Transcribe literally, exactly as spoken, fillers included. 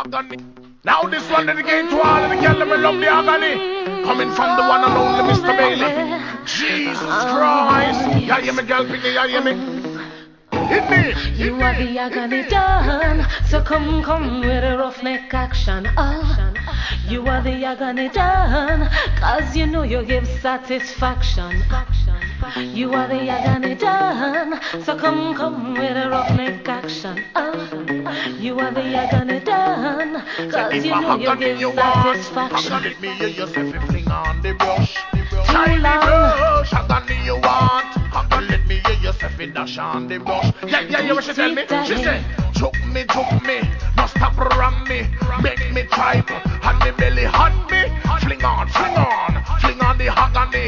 Now this one dedicated to all of the girls that love the agony. Coming from the one and only Mister Bailey. Jesus Christ. Yeah, yeah, me girl, pick me, yeah, yeah, me. Hit me, hit You me, are the agony done, so come, come with a roughneck action. Oh, you are the agony done, cause you know you give satisfaction. You are the agony done, so come, come with a roughneck action. Oh, you are the agony done, cause you know you give satisfaction. agony me, you yourself a fling on the brush. Too Shiny long. brush, agony you want. Agony let me, you yourself a dash on the brush. Yeah, yeah, yeah, what she tell me? She say, choke me, choke me, no stop ram me, make me tripe, and the belly hot me. Fling on, fling on, fling on the agony.